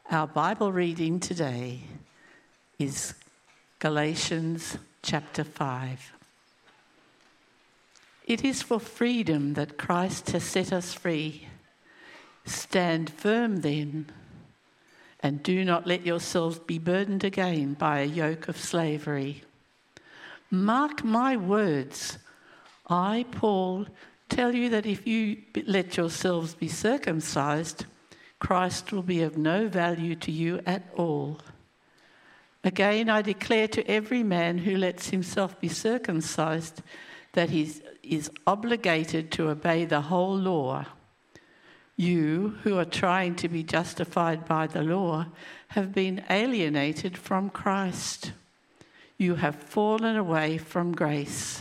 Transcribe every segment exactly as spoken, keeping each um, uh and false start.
Our Bible reading today is Galatians chapter five. It is for freedom that Christ has set us free. Stand firm then, and do not let yourselves be burdened again by a yoke of slavery. Mark my words. I, Paul, tell you that if you let yourselves be circumcised, Christ will be of no value to you at all. Again, I declare to every man who lets himself be circumcised that he is obligated to obey the whole law. You, who are trying to be justified by the law, have been alienated from Christ. You have fallen away from grace.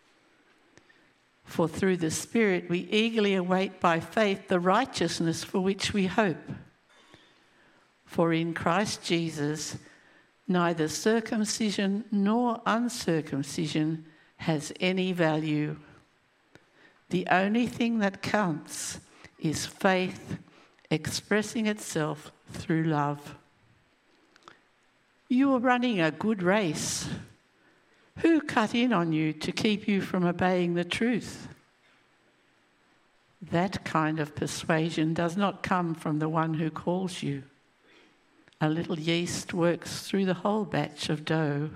For through the Spirit we eagerly await by faith the righteousness for which we hope. For in Christ Jesus, neither circumcision nor uncircumcision has any value. The only thing that counts is faith expressing itself through love. You are running a good race. Who cut in on you to keep you from obeying the truth? That kind of persuasion does not come from the one who calls you. A little yeast works through the whole batch of dough.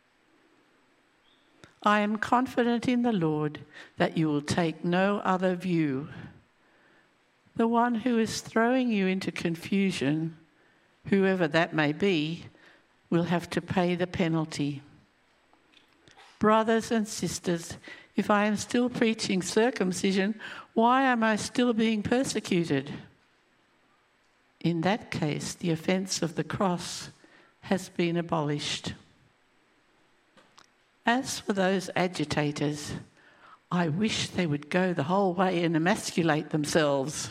I am confident in the Lord that you will take no other view. The one who is throwing you into confusion, whoever that may be, will have to pay the penalty. Brothers and sisters, if I am still preaching circumcision, why am I still being persecuted? In that case, the offence of the cross has been abolished. As for those agitators, I wish they would go the whole way and emasculate themselves.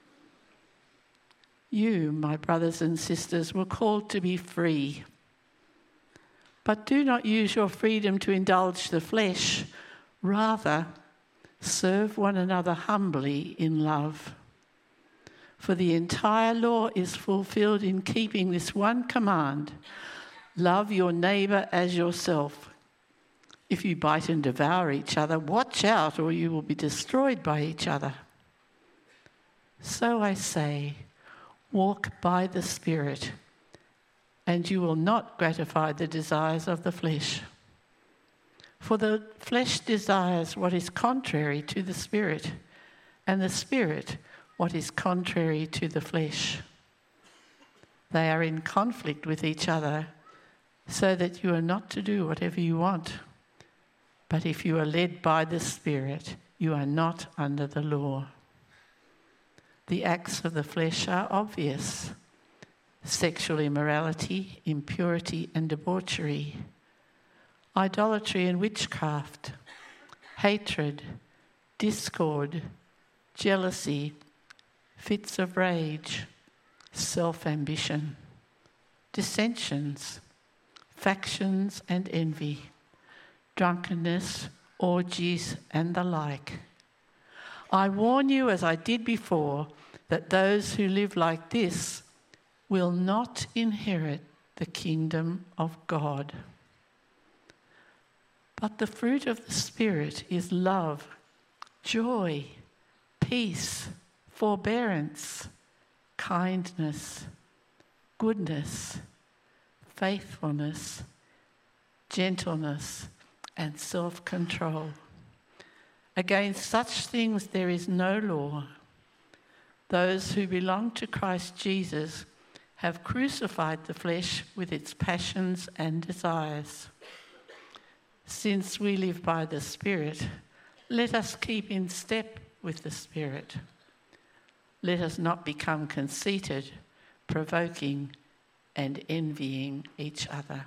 You, my brothers and sisters, were called to be free. But do not use your freedom to indulge the flesh. Rather, serve one another humbly in love. For the entire law is fulfilled in keeping this one command: love your neighbour as yourself. If you bite and devour each other, watch out, or you will be destroyed by each other. So I say, walk by the Spirit, and you will not gratify the desires of the flesh. For the flesh desires what is contrary to the Spirit, and the Spirit what is contrary to the flesh. They are in conflict with each other, so that you are not to do whatever you want. But if you are led by the Spirit, you are not under the law. The acts of the flesh are obvious: sexual immorality, impurity and debauchery, idolatry and witchcraft, hatred, discord, jealousy, fits of rage, self-ambition, dissensions, factions and envy, drunkenness, orgies and the like. I warn you, as I did before, that those who live like this will not inherit the kingdom of God. But the fruit of the Spirit is love, joy, peace, forbearance, kindness, goodness, faithfulness, gentleness, and self-control. Against such things there is no law. Those who belong to Christ Jesus have crucified the flesh with its passions and desires. Since we live by the Spirit, let us keep in step with the Spirit. Let us not become conceited, provoking, and envying each other.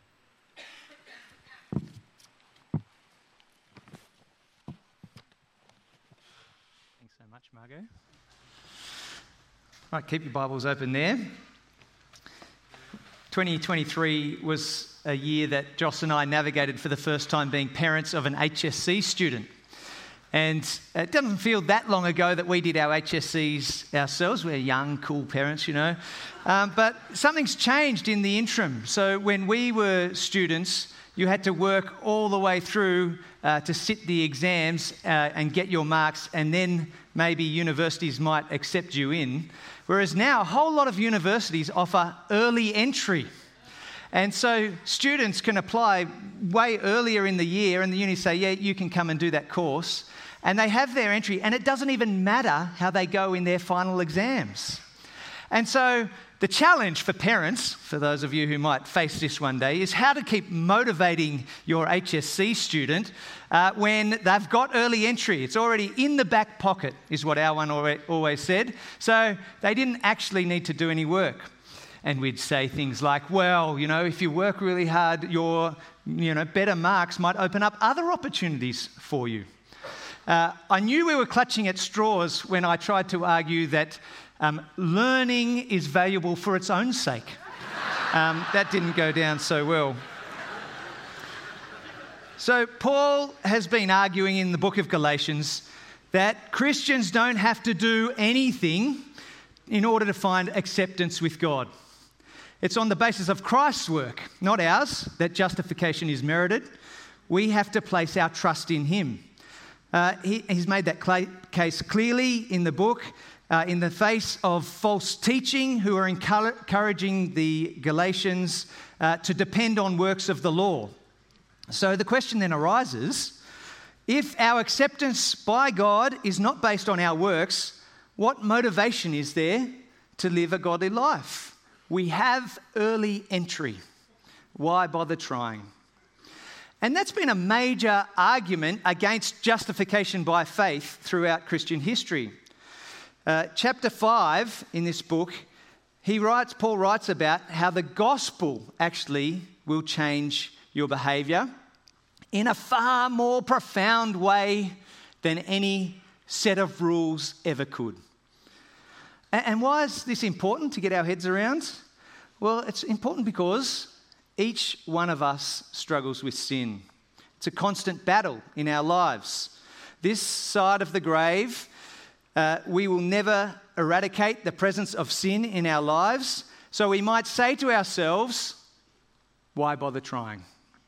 Thanks so much, Margot. Right, keep your Bibles open there. twenty twenty-three was a year that Joss and I navigated for the first time being parents of an H S C student. And it doesn't feel that long ago that we did our H S Cs ourselves. We're young, cool parents, you know. Um, but something's changed in the interim. So when we were students, you had to work all the way through uh, to sit the exams uh, and get your marks, and then maybe universities might accept you in. Whereas now, a whole lot of universities offer early entry. And so students can apply way earlier in the year, and the uni say, yeah, you can come and do that course. And they have their entry, and it doesn't even matter how they go in their final exams. And so the challenge for parents, for those of you who might face this one day, is how to keep motivating your H S C student uh, when they've got early entry. It's already in the back pocket, is what our one always said. So they didn't actually need to do any work. And we'd say things like, well, you know, if you work really hard, your, you know, better marks might open up other opportunities for you. Uh, I knew we were clutching at straws when I tried to argue that um, learning is valuable for its own sake. Um, that didn't go down so well. So Paul has been arguing in the book of Galatians that Christians don't have to do anything in order to find acceptance with God. It's on the basis of Christ's work, not ours, that justification is merited. We have to place our trust in him. Uh, he, he's made that cl- case clearly in the book, uh, in the face of false teaching who are encouraging the Galatians uh, to depend on works of the law. So the question then arises, if our acceptance by God is not based on our works, what motivation is there to live a godly life? We have early entry. Why bother trying? And that's been a major argument against justification by faith throughout Christian history. Uh, chapter five in this book, he writes, Paul writes about how the gospel actually will change your behaviour in a far more profound way than any set of rules ever could. And why is this important to get our heads around? Well, it's important because each one of us struggles with sin. It's a constant battle in our lives. This side of the grave, uh, we will never eradicate the presence of sin in our lives. So we might say to ourselves, why bother trying?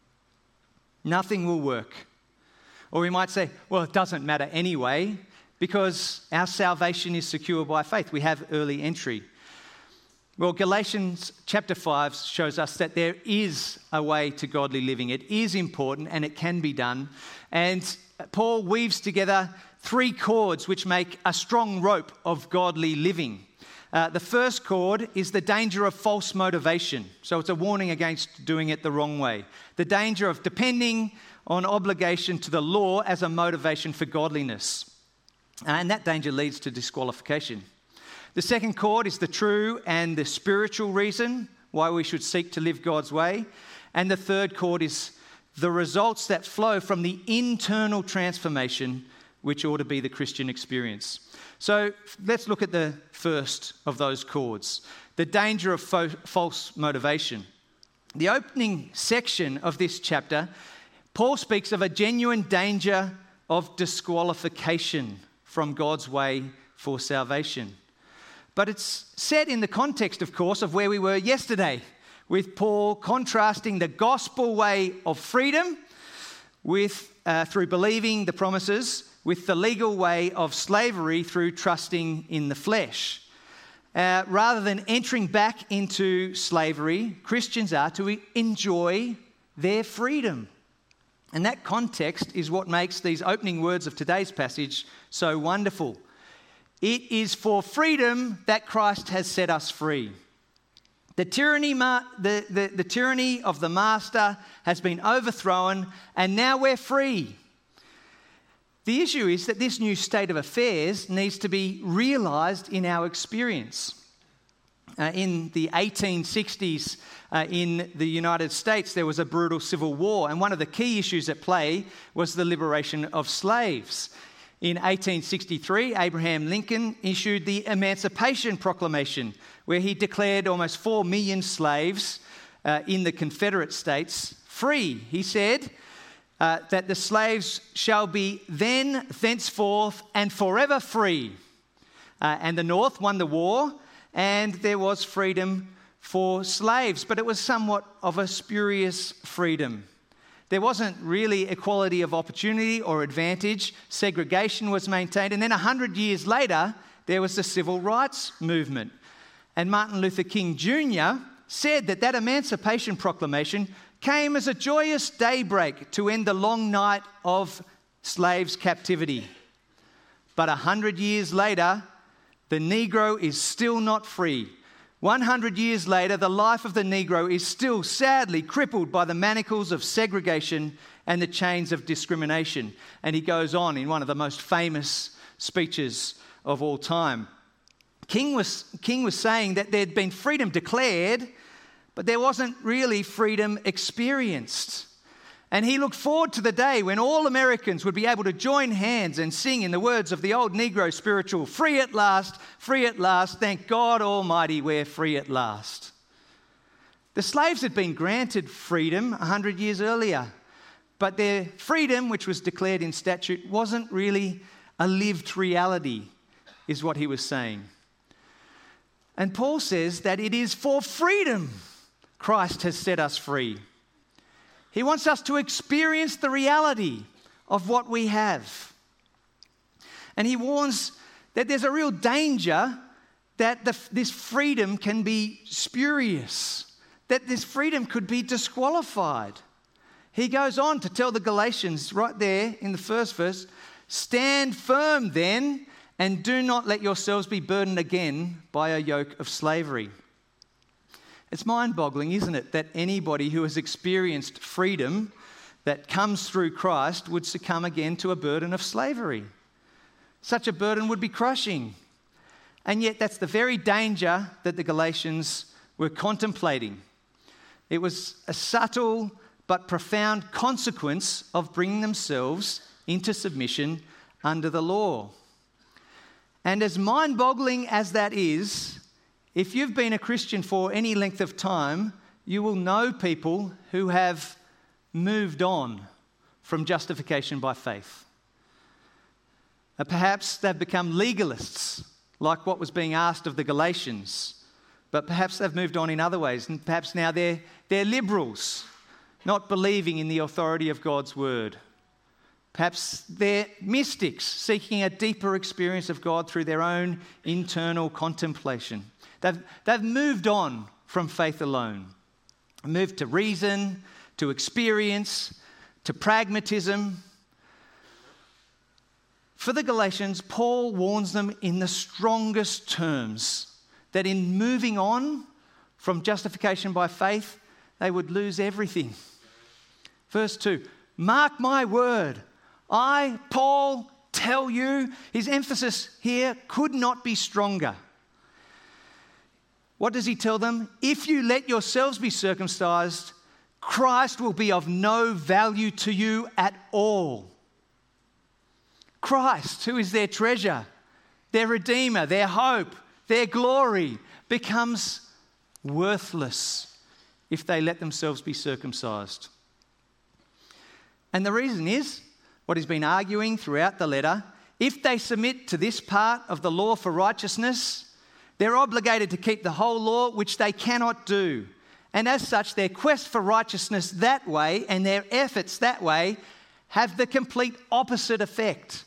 Nothing will work. Or we might say, well, it doesn't matter anyway, because our salvation is secure by faith. We have early entry. Well, Galatians chapter five shows us that there is a way to godly living. It is important and it can be done. And Paul weaves together three cords which make a strong rope of godly living. Uh, the first cord is the danger of false motivation. So it's a warning against doing it the wrong way. The danger of depending on obligation to the law as a motivation for godliness. And that danger leads to disqualification. The second cord is the true and the spiritual reason why we should seek to live God's way. And the third cord is the results that flow from the internal transformation which ought to be the Christian experience. So let's look at the first of those cords, the danger of fo- false motivation. The opening section of this chapter, Paul speaks of a genuine danger of disqualification from God's way for salvation. But it's set in the context, of course, of where we were yesterday, with Paul contrasting the gospel way of freedom with uh, through believing the promises with the legal way of slavery through trusting in the flesh. Uh, rather than entering back into slavery, Christians are to enjoy their freedom. And that context is what makes these opening words of today's passage so wonderful. It is for freedom that Christ has set us free. The tyranny, ma- the, the, the tyranny of the master has been overthrown, and now we're free. The issue is that this new state of affairs needs to be realised in our experience. Uh, in the eighteen sixties, uh, in the United States, there was a brutal civil war, and one of the key issues at play was the liberation of slaves. In eighteen sixty-three, Abraham Lincoln issued the Emancipation Proclamation, where he declared almost four million slaves uh, in the Confederate States free. He said, uh, that the slaves shall be then, thenceforth, and forever free. Uh, and the North won the war, and there was freedom for slaves, but it was somewhat of a spurious freedom. There wasn't really equality of opportunity or advantage. Segregation was maintained. And then a hundred years later, there was the civil rights movement. And Martin Luther King Junior said that that Emancipation Proclamation came as a joyous daybreak to end the long night of slaves' captivity. But a hundred years later, the Negro is still not free. one hundred years later, the life of the Negro is still sadly crippled by the manacles of segregation and the chains of discrimination. And he goes on in one of the most famous speeches of all time. King was, King was saying that there'd been freedom declared, but there wasn't really freedom experienced. And he looked forward to the day when all Americans would be able to join hands and sing in the words of the old Negro spiritual, "Free at last, free at last, thank God Almighty, we're free at last." The slaves had been granted freedom a hundred years earlier, but their freedom, which was declared in statute, wasn't really a lived reality, is what he was saying. And Paul says that it is for freedom Christ has set us free. He wants us to experience the reality of what we have. And he warns that there's a real danger that the, this freedom can be spurious, that this freedom could be disqualified. He goes on to tell the Galatians right there in the first verse, "Stand firm then, and do not let yourselves be burdened again by a yoke of slavery." It's mind-boggling, isn't it, that anybody who has experienced freedom that comes through Christ would succumb again to a burden of slavery. Such a burden would be crushing. And yet that's the very danger that the Galatians were contemplating. It was a subtle but profound consequence of bringing themselves into submission under the law. And as mind-boggling as that is, if you've been a Christian for any length of time, you will know people who have moved on from justification by faith. Uh, perhaps they've become legalists, like what was being asked of the Galatians. But perhaps they've moved on in other ways, and perhaps now they're, they're liberals, not believing in the authority of God's word. Perhaps they're mystics, seeking a deeper experience of God through their own internal contemplation. They've, they've moved on from faith alone, moved to reason, to experience, to pragmatism. For the Galatians, Paul warns them in the strongest terms that in moving on from justification by faith, they would lose everything. Verse two, "Mark my word, I, Paul, tell you," his emphasis here could not be stronger. What does he tell them? "If you let yourselves be circumcised, Christ will be of no value to you at all." Christ, who is their treasure, their redeemer, their hope, their glory, becomes worthless if they let themselves be circumcised. And the reason is what he's been arguing throughout the letter. If they submit to this part of the law for righteousness, they're obligated to keep the whole law, which they cannot do. And as such, their quest for righteousness that way and their efforts that way have the complete opposite effect.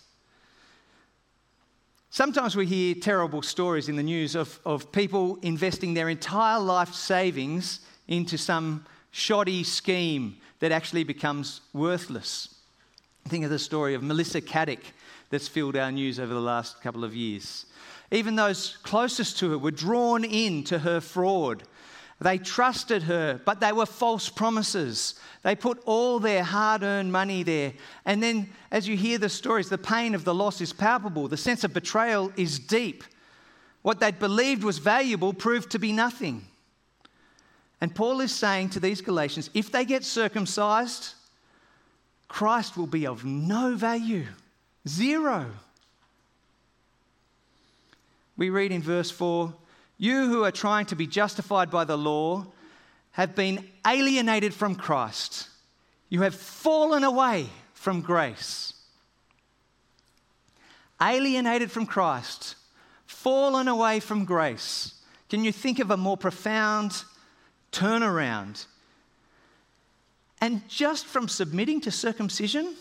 Sometimes we hear terrible stories in the news of, of people investing their entire life savings into some shoddy scheme that actually becomes worthless. Think of the story of Melissa Caddick that's filled our news over the last couple of years. Even those closest to her were drawn into her fraud. They trusted her, but they were false promises. They put all their hard-earned money there. And then as you hear the stories, the pain of the loss is palpable. The sense of betrayal is deep. What they'd believed was valuable proved to be nothing. And Paul is saying to these Galatians, if they get circumcised, Christ will be of no value. Zero. We read in verse four, "You who are trying to be justified by the law have been alienated from Christ. You have fallen away from grace. Alienated from Christ, fallen away from grace. Can you think of a more profound turnaround? And just from submitting to circumcision,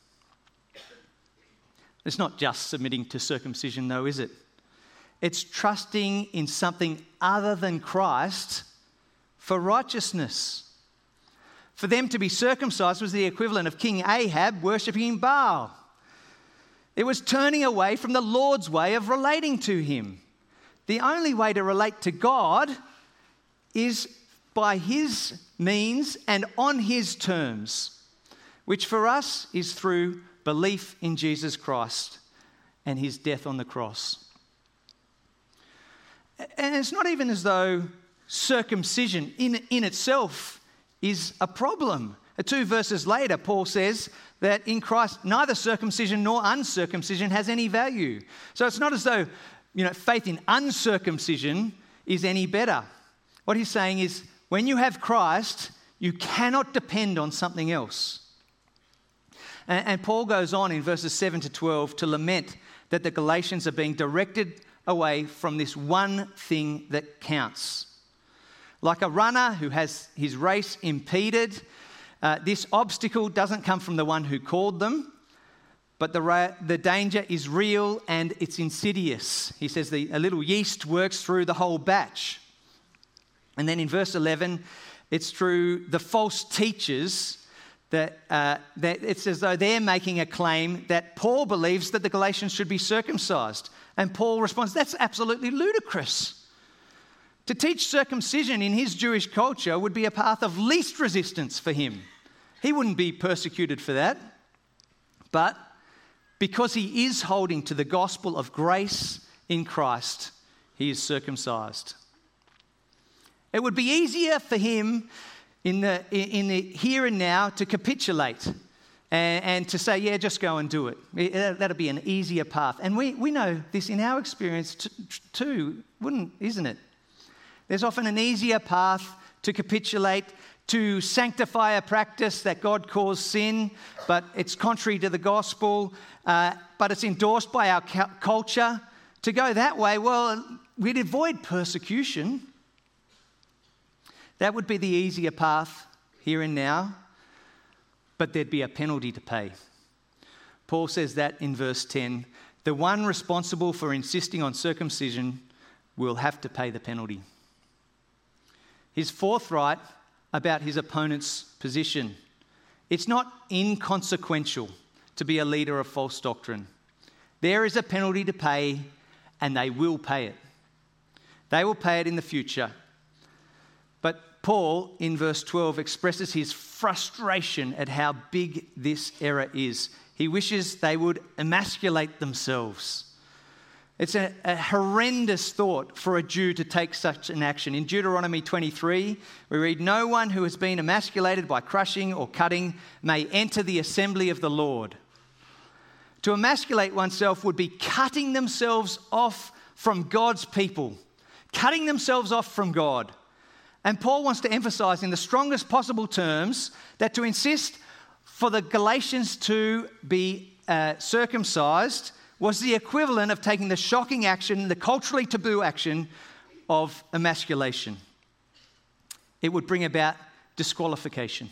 it's not just submitting to circumcision though, is it? It's trusting in something other than Christ for righteousness. For them to be circumcised was the equivalent of King Ahab worshipping Baal. It was turning away from the Lord's way of relating to him. The only way to relate to God is by his means and on his terms, which for us is through belief in Jesus Christ and his death on the cross. And it's not even as though circumcision in, in itself is a problem. Two verses later, Paul says that in Christ, neither circumcision nor uncircumcision has any value. So it's not as though, you know, faith in uncircumcision is any better. What he's saying is, when you have Christ, you cannot depend on something else. And, and Paul goes on in verses seven to twelve to lament that the Galatians are being directed away from this one thing that counts. Like a runner who has his race impeded, uh, this obstacle doesn't come from the one who called them, but the, ra- the danger is real and it's insidious. He says the, a little yeast works through the whole batch. And then in verse eleven, it's through the false teachers that, uh, that it's as though they're making a claim that Paul believes that the Galatians should be circumcised. And Paul responds, that's absolutely ludicrous. To teach circumcision in his Jewish culture would be a path of least resistance for him. He wouldn't be persecuted for that. But because he is holding to the gospel of grace in Christ, he is circumcised. It would be easier for him in the, in the here and now to capitulate and, and to say, yeah, just go and do it. it that'll be an easier path. And we, we know this in our experience t- too, wouldn't, isn't it? There's often an easier path to capitulate, to sanctify a practice that God calls sin, but it's contrary to the gospel, uh, but it's endorsed by our cu- culture. To go that way, well, we'd avoid persecution. That would be the easier path here and now, but there'd be a penalty to pay. Paul says that in verse ten. The one responsible for insisting on circumcision will have to pay the penalty. He's forthright about his opponent's position. It's not inconsequential to be a leader of false doctrine. There is a penalty to pay, and they will pay it. They will pay it in the future. But Paul, in verse twelve, expresses his frustration at how big this error is. He wishes they would emasculate themselves. It's a, a horrendous thought for a Jew to take such an action. In Deuteronomy twenty-three, we read, "No one who has been emasculated by crushing or cutting may enter the assembly of the Lord." To emasculate oneself would be cutting themselves off from God's people, cutting themselves off from God. And Paul wants to emphasize in the strongest possible terms that to insist for the Galatians to be uh, circumcised was the equivalent of taking the shocking action, the culturally taboo action of emasculation. It would bring about disqualification.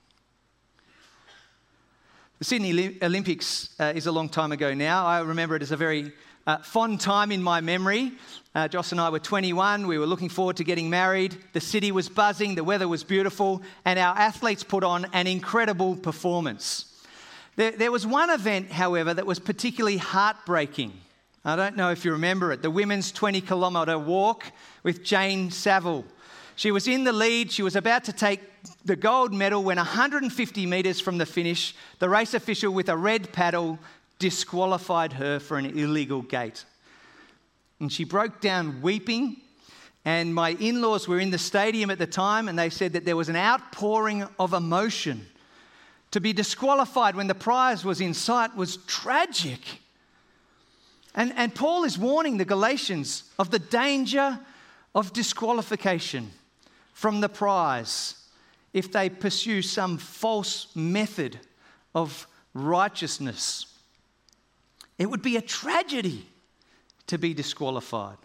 The Sydney Olympics uh, is a long time ago now. I remember it as a very uh, fond time in my memory. Uh, Joss and I were twenty-one. We were looking forward to getting married. The city was buzzing. The weather was beautiful. And our athletes put on an incredible performance. There, there was one event, however, that was particularly heartbreaking. I don't know if you remember it. The women's twenty kilometre walk with Jane Saville. She was in the lead. She was about to take the gold medal when one hundred fifty metres from the finish, the race official with a red paddle disqualified her for an illegal gait. And she broke down weeping. And my in-laws were in the stadium at the time, and they said that there was an outpouring of emotion. To be disqualified when the prize was in sight was tragic. And, and Paul is warning the Galatians of the danger of disqualification from the prize. if they pursue some false method of righteousness. It would be a tragedy to be disqualified.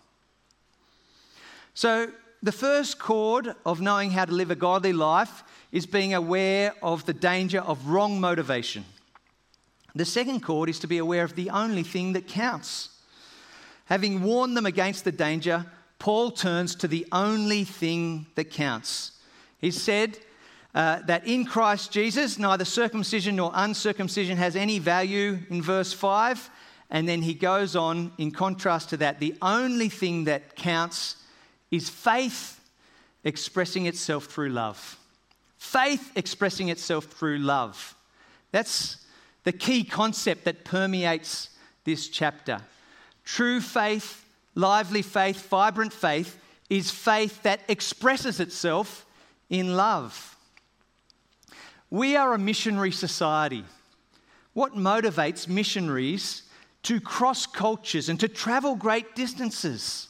So the first chord of knowing how to live a godly life is being aware of the danger of wrong motivation. The second chord is to be aware of the only thing that counts. Having warned them against the danger, Paul turns to the only thing that counts. He said uh, that in Christ Jesus, neither circumcision nor uncircumcision has any value in verse five. And then he goes on, in contrast to that, the only thing that counts is faith expressing itself through love. Faith expressing itself through love. That's the key concept that permeates this chapter. True faith, lively faith, vibrant faith is faith that expresses itself in love. We are a missionary society. What motivates missionaries to cross cultures and to travel great distances?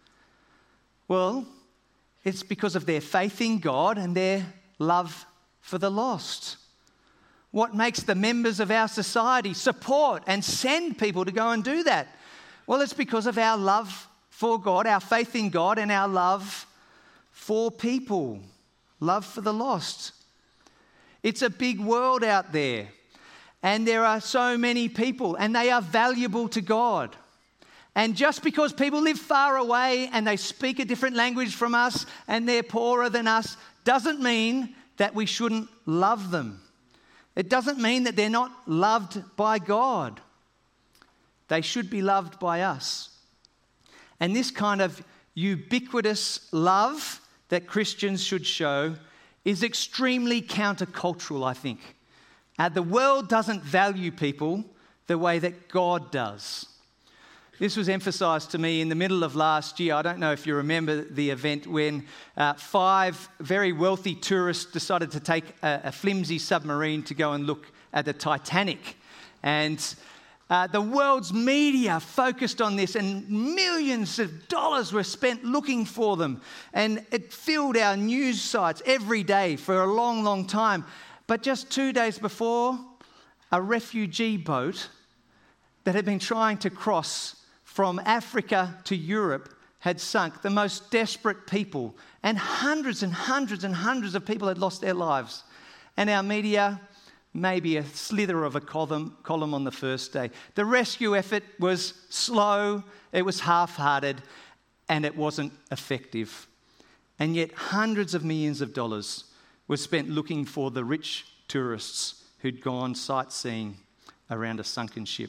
Well, it's because of their faith in God and their love for the lost. What makes the members of our society support and send people to go and do that? Well, it's because of our love for God, our faith in God, and our love for people, love for the lost. It's a big world out there, and there are so many people, and they are valuable to God. And just because people live far away and they speak a different language from us and they're poorer than us doesn't mean that we shouldn't love them. It doesn't mean that they're not loved by God. They should be loved by us. And this kind of ubiquitous love that Christians should show is extremely countercultural, I think. Uh, the world doesn't value people the way that God does. This was emphasised to me in the middle of last year. I don't know if you remember the event when uh, five very wealthy tourists decided to take a, a flimsy submarine to go and look at the Titanic. And uh, the world's media focused on this, and millions of dollars were spent looking for them. And it filled our news sites every day for a long, long time. But just two days before, a refugee boat that had been trying to cross from Africa to Europe had sunk. The most desperate people, and hundreds and hundreds and hundreds of people had lost their lives. And our media, maybe a slither of a column, column on the first day. The rescue effort was slow, it was half-hearted, and it wasn't effective. And yet hundreds of millions of dollars were spent looking for the rich tourists who'd gone sightseeing around a sunken ship.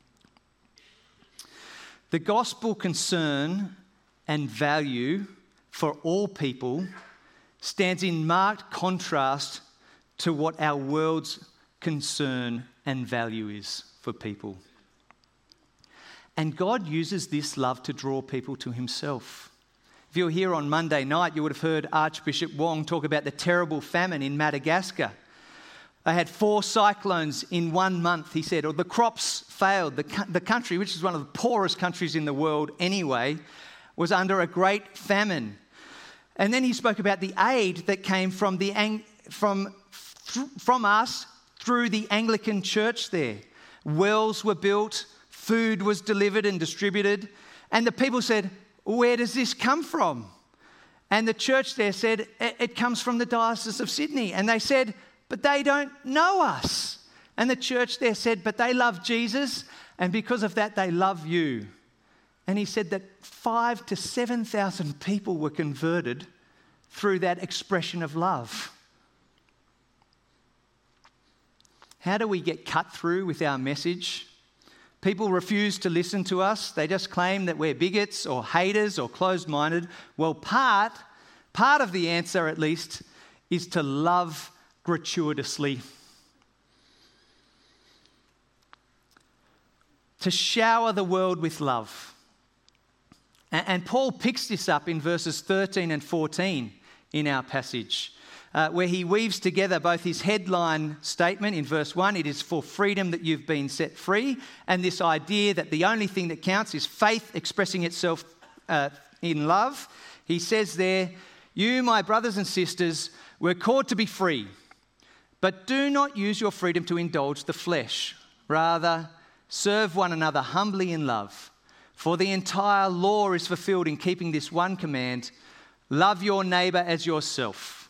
The gospel concern and value for all people stands in marked contrast to what our world's concern and value is for people. And God uses this love to draw people to himself. If you were here on Monday night, you would have heard Archbishop Wong talk about the terrible famine in Madagascar. They had four cyclones in one month, he said, or the crops failed. The, the country, which is one of the poorest countries in the world anyway, was under a great famine. And then he spoke about the aid that came from, the, from, from us through the Anglican church there. Wells were built, food was delivered and distributed, and the people said, where does this come from? And the church there said, it comes from the Diocese of Sydney. And they said, but they don't know us. And the church there said, but they love Jesus, and because of that, they love you. And he said that five to seven thousand people were converted through that expression of love. How do we get cut through with our message? People refuse to listen to us. They just claim that we're bigots or haters or closed-minded. Well, part, part of the answer, at least, is to love gratuitously. To shower the world with love. And, and Paul picks this up in verses thirteen and fourteen in our passage, uh, where he weaves together both his headline statement in verse one, it is for freedom that you've been set free, and this idea that the only thing that counts is faith expressing itself uh, in love. He says there, You, my brothers and sisters, were called to be free, but do not use your freedom to indulge the flesh. Rather, serve one another humbly in love. For the entire law is fulfilled in keeping this one command: love your neighbour as yourself.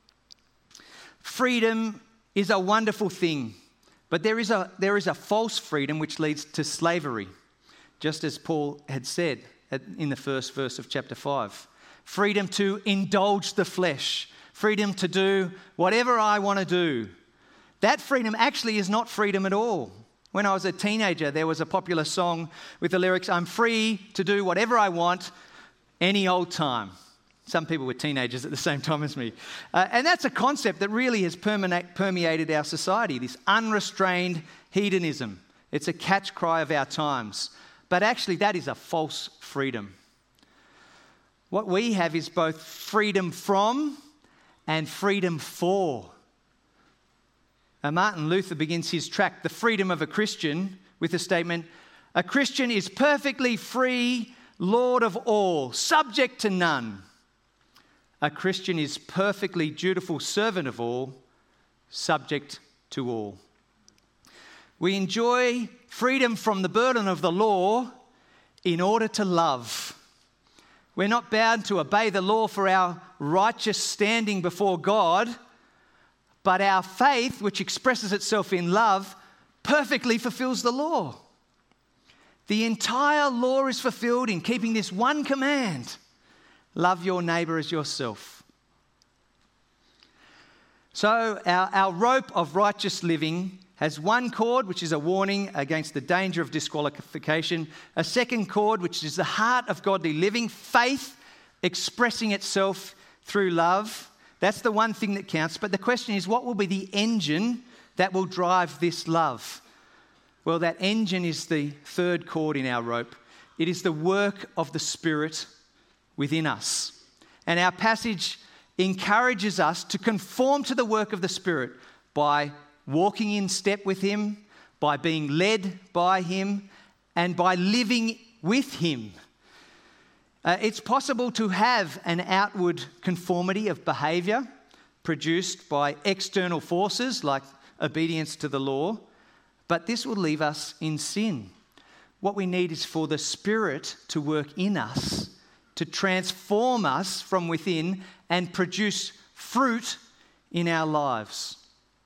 Freedom is a wonderful thing, but there is a, there is a false freedom which leads to slavery, just as Paul had said in the first verse of chapter five. Freedom to indulge the flesh, freedom to do whatever I want to do. That freedom actually is not freedom at all. When I was a teenager, there was a popular song with the lyrics, I'm free to do whatever I want any old time. Some people were teenagers at the same time as me. Uh, and that's a concept that really has permeate, permeated our society, this unrestrained hedonism. It's a catch cry of our times. But actually, that is a false freedom. What we have is both freedom from and freedom for. Now, Martin Luther begins his tract, The Freedom of a Christian, with the statement, a Christian is perfectly free, Lord of all, subject to none. A Christian is perfectly dutiful servant of all, subject to all. We enjoy freedom from the burden of the law in order to love. We're not bound to obey the law for our righteous standing before God, but our faith, which expresses itself in love, perfectly fulfills the law. The entire law is fulfilled in keeping this one command: love your neighbour as yourself. So our, our rope of righteous living has one cord, which is a warning against the danger of disqualification, a second cord, which is the heart of godly living, faith expressing itself through love. That's the one thing that counts. But the question is, what will be the engine that will drive this love? Well, that engine is the third cord in our rope. It is the work of the Spirit within us. And our passage encourages us to conform to the work of the Spirit by walking in step with Him, by being led by Him, and by living with Him. Uh, it's possible to have an outward conformity of behaviour produced by external forces like obedience to the law, but this will leave us in sin. What we need is for the Spirit to work in us, to transform us from within and produce fruit in our lives.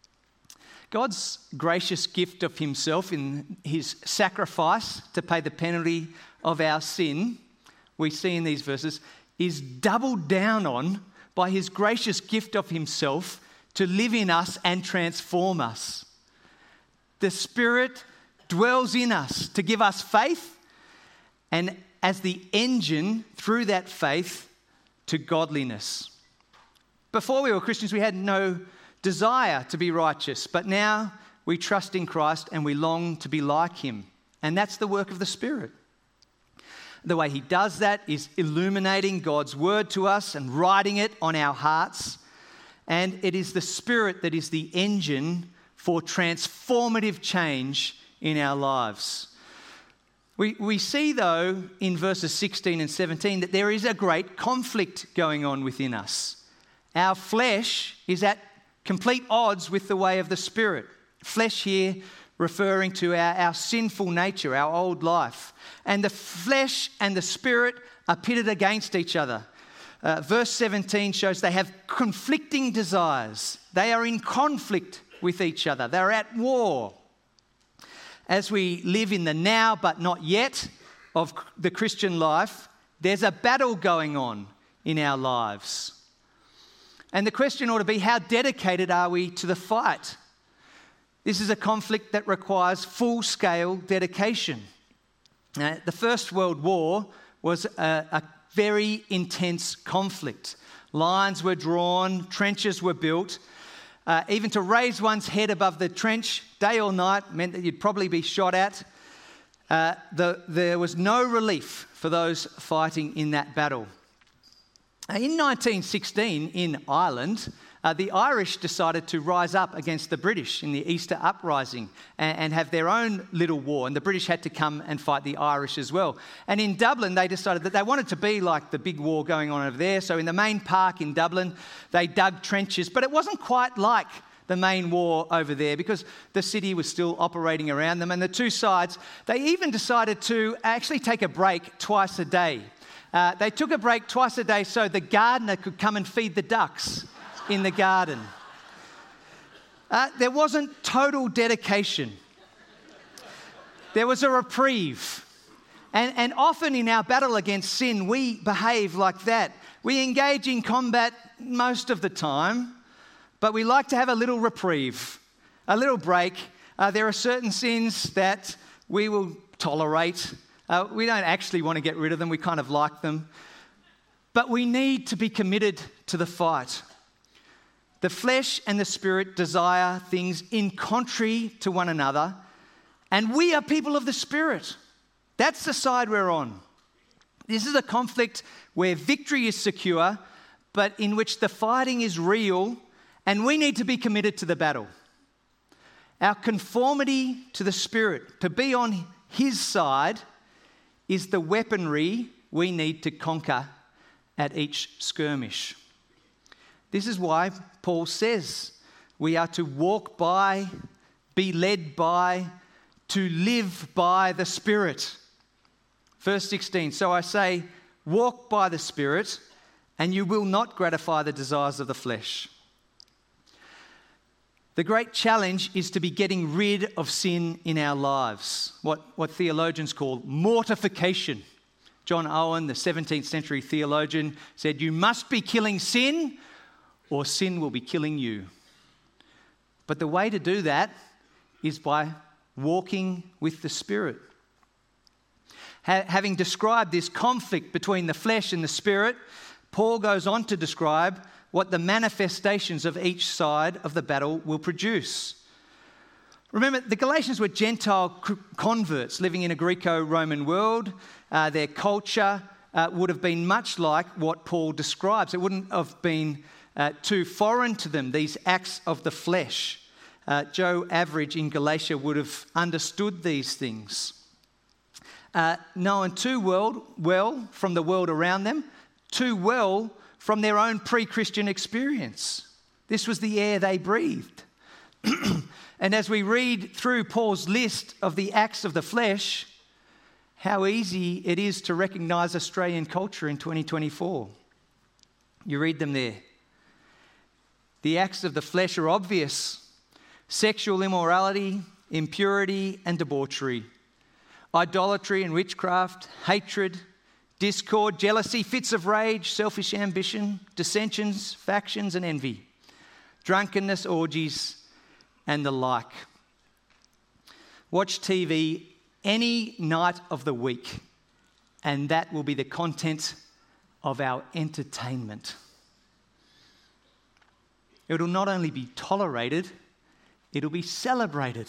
God's gracious gift of Himself in His sacrifice to pay the penalty of our sin, we see in these verses, is doubled down on by His gracious gift of Himself to live in us and transform us. The Spirit dwells in us to give us faith, and as the engine through that faith to godliness. Before we were Christians, we had no desire to be righteous, but now we trust in Christ and we long to be like Him. And that's the work of the Spirit. The way He does that is illuminating God's word to us and writing it on our hearts. And it is the Spirit that is the engine for transformative change in our lives. We, we see, though, in verses sixteen and seventeen, that there is a great conflict going on within us. Our flesh is at complete odds with the way of the Spirit. Flesh here referring to our, our sinful nature, our old life. And the flesh and the Spirit are pitted against each other. Uh, verse seventeen shows they have conflicting desires. They are in conflict with each other. They're at war. As we live in the now but not yet of the Christian life, there's a battle going on in our lives. And the question ought to be, how dedicated are we to the fight? This is a conflict that requires full-scale dedication. Uh, the First World War was a, a very intense conflict. Lines were drawn, trenches were built. Uh, even to raise one's head above the trench day or night meant that you'd probably be shot at. Uh, the, there was no relief for those fighting in that battle. In nineteen sixteen, in Ireland, Uh, the Irish decided to rise up against the British in the Easter Uprising and, and have their own little war, and the British had to come and fight the Irish as well. And in Dublin, they decided that they wanted to be like the big war going on over there. So in the main park in Dublin, they dug trenches, but it wasn't quite like the main war over there because the city was still operating around them. And the two sides, they even decided to actually take a break twice a day. Uh, they took a break twice a day so the gardener could come and feed the ducks in the garden. Uh, there wasn't total dedication. There was a reprieve. And, and often in our battle against sin, we behave like that. We engage in combat most of the time, but we like to have a little reprieve, a little break. Uh, there are certain sins that we will tolerate. Uh, we don't actually want to get rid of them. We kind of like them. But we need to be committed to the fight. The flesh and the spirit desire things in contrary to one another, and we are people of the spirit. That's the side we're on. This is a conflict where victory is secure, but in which the fighting is real, and we need to be committed to the battle. Our conformity to the spirit, to be on his side, is the weaponry we need to conquer at each skirmish. This is why Paul says we are to walk by, be led by, to live by the Spirit. Verse sixteen, so I say, walk by the Spirit, and you will not gratify the desires of the flesh. The great challenge is to be getting rid of sin in our lives, what, what theologians call mortification. John Owen, the seventeenth century theologian, said, you must be killing sin, or sin will be killing you. But the way to do that is by walking with the Spirit. Ha- having described this conflict between the flesh and the Spirit, Paul goes on to describe what the manifestations of each side of the battle will produce. Remember, the Galatians were Gentile converts living in a Greco-Roman world. Uh, their culture uh, would have been much like what Paul describes. It wouldn't have been Uh, too foreign to them, these acts of the flesh. Uh, Joe Average in Galatia would have understood these things. Uh, known too well, well from the world around them, too well from their own pre-Christian experience. This was the air they breathed. And as we read through Paul's list of the acts of the flesh, how easy it is to recognise Australian culture in twenty twenty-four. You read them there. The acts of the flesh are obvious: sexual immorality, impurity and debauchery, idolatry and witchcraft, hatred, discord, jealousy, fits of rage, selfish ambition, dissensions, factions and envy, drunkenness, orgies and the like. Watch T V any night of the week and that will be the content of our entertainment. It will not only be tolerated, it will be celebrated.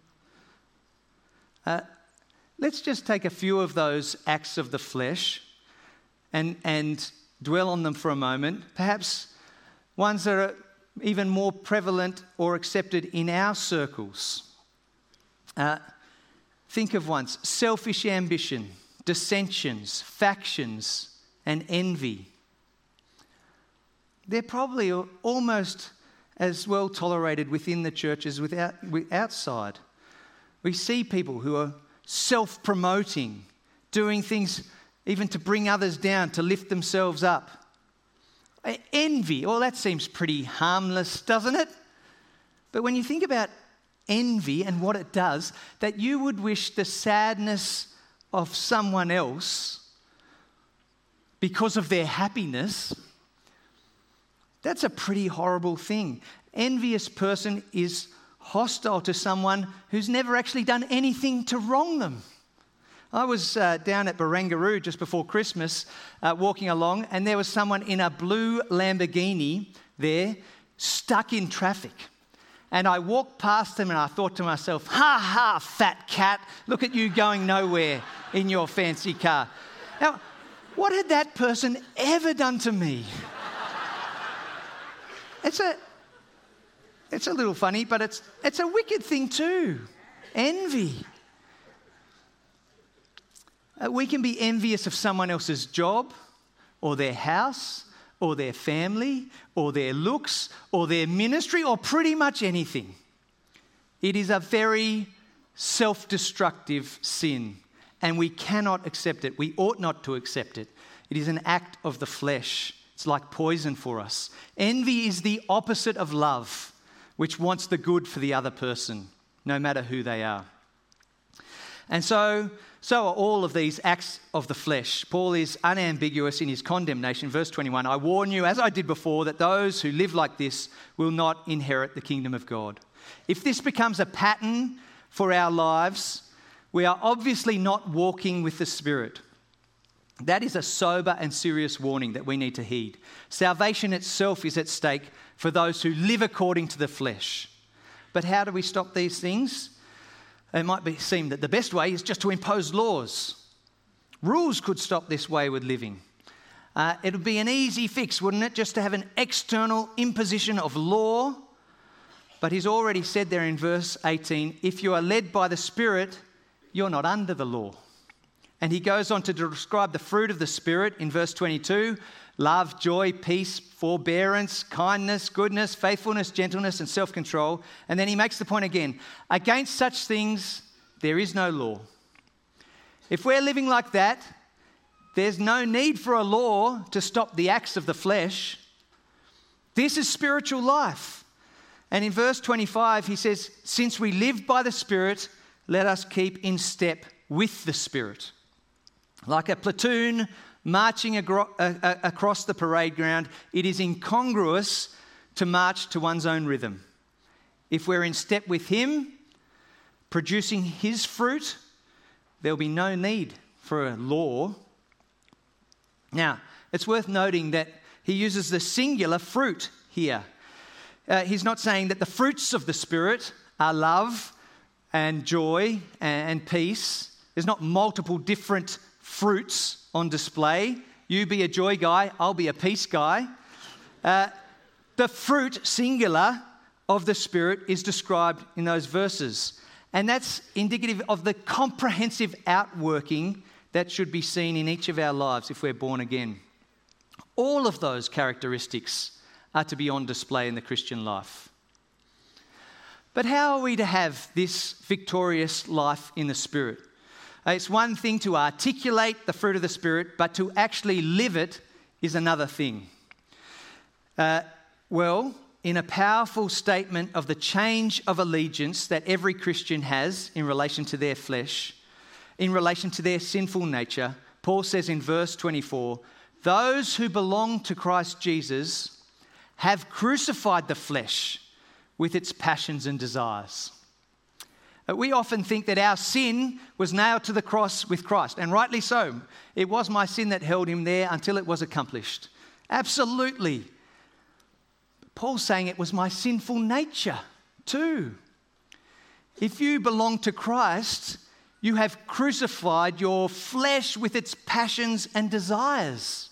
Uh, let's just take a few of those acts of the flesh and, and dwell on them for a moment. Perhaps ones that are even more prevalent or accepted in our circles. Uh, think of ones: selfish ambition, dissensions, factions, and envy. They're probably almost as well tolerated within the church as without, outside. We see people who are self-promoting, doing things even to bring others down, to lift themselves up. Envy, well, that seems pretty harmless, doesn't it? But when you think about envy and what it does, that you would wish the sadness of someone else because of their happiness, that's a pretty horrible thing. Envious person is hostile to someone who's never actually done anything to wrong them. I was uh, down at Barangaroo just before Christmas, uh, walking along, and there was someone in a blue Lamborghini there, stuck in traffic. And I walked past him and I thought to myself, ha ha, fat cat, look at you going nowhere in your fancy car. Now, what had that person ever done to me? It's a, it's a little funny, but it's, it's a wicked thing too. Envy. Uh, we can be envious of someone else's job or their house or their family or their looks or their ministry or pretty much anything. It is a very self-destructive sin, and we cannot accept it. We ought not to accept it. It is an act of the flesh. It's like poison for us. Envy is the opposite of love, which wants the good for the other person, no matter who they are. And so, so are all of these acts of the flesh. Paul is unambiguous in his condemnation. Verse twenty-one, I warn you, as I did before, that those who live like this will not inherit the kingdom of God. If this becomes a pattern for our lives, we are obviously not walking with the Spirit. That is a sober and serious warning that we need to heed. Salvation itself is at stake for those who live according to the flesh. But how do we stop these things? It might be, seem that the best way is just to impose laws. Rules could stop this wayward living. Uh, it would be an easy fix, wouldn't it, just to have an external imposition of law. But he's already said there in verse eighteen, if you are led by the Spirit, you're not under the law. And he goes on to describe the fruit of the Spirit in verse twenty-two, love, joy, peace, forbearance, kindness, goodness, faithfulness, gentleness, and self-control. And then he makes the point again, against such things there is no law. If we're living like that, there's no need for a law to stop the acts of the flesh. This is spiritual life. And in verse twenty-five, he says, since we live by the Spirit, let us keep in step with the Spirit. Like a platoon marching agro- uh, uh, across the parade ground, it is incongruous to march to one's own rhythm. If we're in step with him, producing his fruit, there'll be no need for a law. Now, it's worth noting that he uses the singular fruit here. Uh, he's not saying that the fruits of the Spirit are love and joy and peace. There's not multiple different fruits on display. You be a joy guy, I'll be a peace guy. Uh, the fruit, singular, of the Spirit is described in those verses. And that's indicative of the comprehensive outworking that should be seen in each of our lives if we're born again. All of those characteristics are to be on display in the Christian life. But how are we to have this victorious life in the Spirit? It's one thing to articulate the fruit of the Spirit, but to actually live it is another thing. Uh, well, in a powerful statement of the change of allegiance that every Christian has in relation to their flesh, in relation to their sinful nature, Paul says in verse twenty-four, those who belong to Christ Jesus have crucified the flesh with its passions and desires. We often think that our sin was nailed to the cross with Christ, and rightly so. It was my sin that held him there until it was accomplished. Absolutely. Paul's saying it was my sinful nature too. If you belong to Christ, you have crucified your flesh with its passions and desires.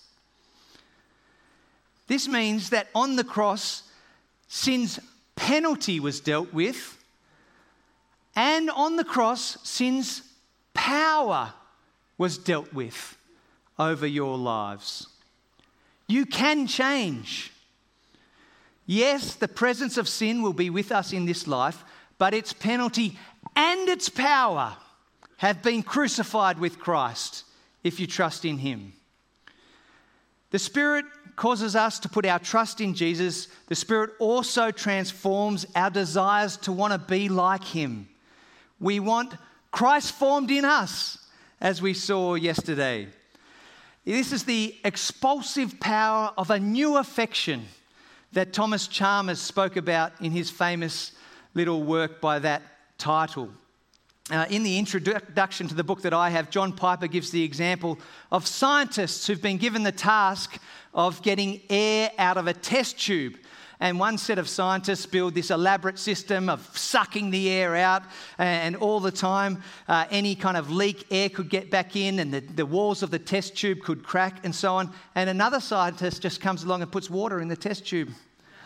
This means that on the cross, sin's penalty was dealt with, and on the cross, sin's power was dealt with over your lives. You can change. Yes, the presence of sin will be with us in this life, but its penalty and its power have been crucified with Christ if you trust in him. The Spirit causes us to put our trust in Jesus. The Spirit also transforms our desires to want to be like him. We want Christ formed in us, as we saw yesterday. This is the expulsive power of a new affection that Thomas Chalmers spoke about in his famous little work by that title. Uh, in the introduction to the book that I have, John Piper gives the example of scientists who've been given the task of getting air out of a test tube. And one set of scientists build this elaborate system of sucking the air out, and all the time uh, any kind of leak, air could get back in, and the, the walls of the test tube could crack and so on. And another scientist just comes along and puts water in the test tube.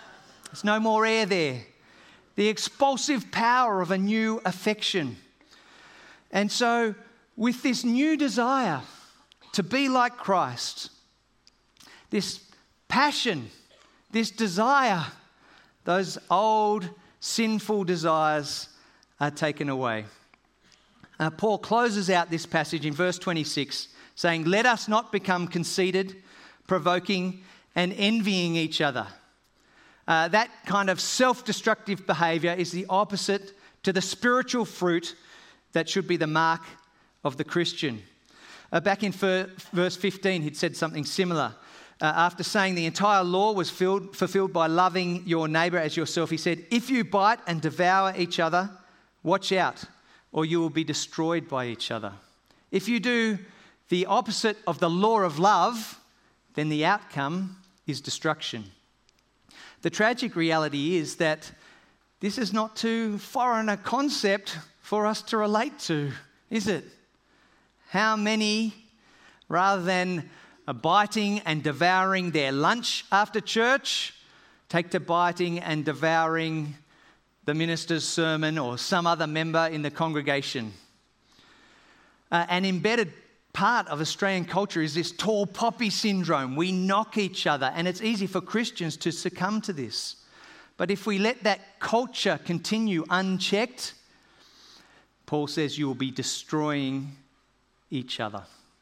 There's no more air there. The expulsive power of a new affection. And so, with this new desire to be like Christ, this passion, this desire, those old sinful desires are taken away. Uh, Paul closes out this passage in verse twenty-six, saying, "Let us not become conceited, provoking, and envying each other." Uh, that kind of self-destructive behaviour is the opposite to the spiritual fruit that should be the mark of the Christian. Uh, back in ver- verse fifteen, he'd said something similar. Uh, after saying the entire law was filled, fulfilled by loving your neighbour as yourself, he said, "If you bite and devour each other, watch out, or you will be destroyed by each other." If you do the opposite of the law of love, then the outcome is destruction. The tragic reality is that this is not too foreign a concept for us to relate to, is it? How many, rather than biting and devouring their lunch after church, take to biting and devouring the minister's sermon or some other member in the congregation? Uh, an embedded part of Australian culture is this tall poppy syndrome. We knock each other, and it's easy for Christians to succumb to this. But if we let that culture continue unchecked, Paul says you will be destroying each other.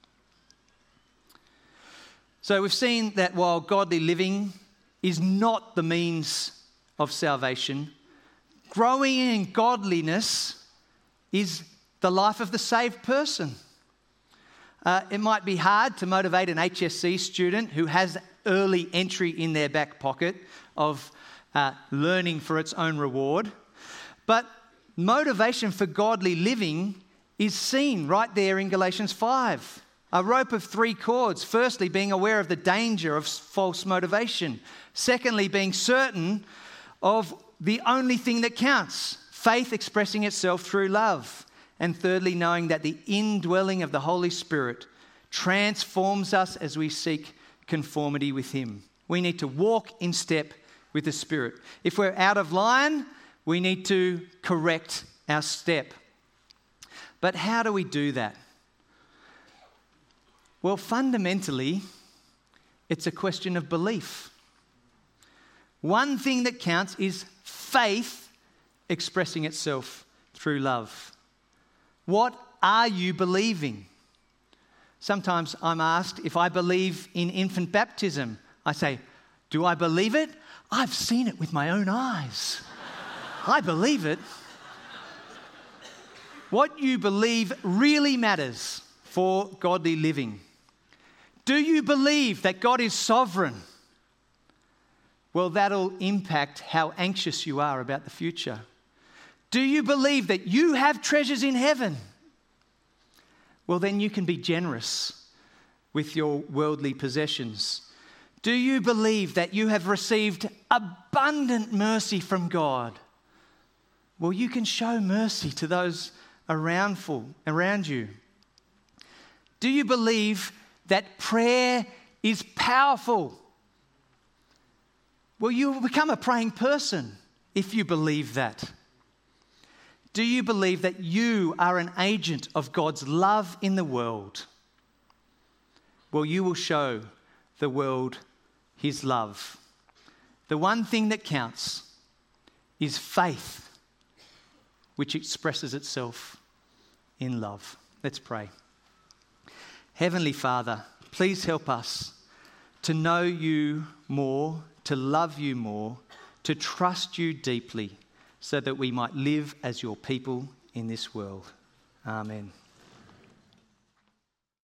So we've seen that while godly living is not the means of salvation, growing in godliness is the life of the saved person. Uh, it might be hard to motivate an H S C student who has early entry in their back pocket of uh, learning for its own reward, but motivation for godly living is seen right there in Galatians five. A rope of three cords. Firstly, being aware of the danger of false motivation. Secondly, being certain of the only thing that counts, faith expressing itself through love. And thirdly, knowing that the indwelling of the Holy Spirit transforms us as we seek conformity with Him. We need to walk in step with the Spirit. If we're out of line, we need to correct our step. But how do we do that? Well, fundamentally, it's a question of belief. One thing that counts is faith expressing itself through love. What are you believing? Sometimes I'm asked if I believe in infant baptism. I say, do I believe it? I've seen it with my own eyes. I believe it. What you believe really matters for godly living. Do you believe that God is sovereign? Well, that'll impact how anxious you are about the future. Do you believe that you have treasures in heaven? Well, then you can be generous with your worldly possessions. Do you believe that you have received abundant mercy from God? Well, you can show mercy to those around, full, around you. Do you believe that prayer is powerful? Well, you will become a praying person if you believe that. Do you believe that you are an agent of God's love in the world? Well, you will show the world His love. The one thing that counts is faith, which expresses itself in love. Let's pray. Heavenly Father, please help us to know you more, to love you more, to trust you deeply, so that we might live as your people in this world. Amen.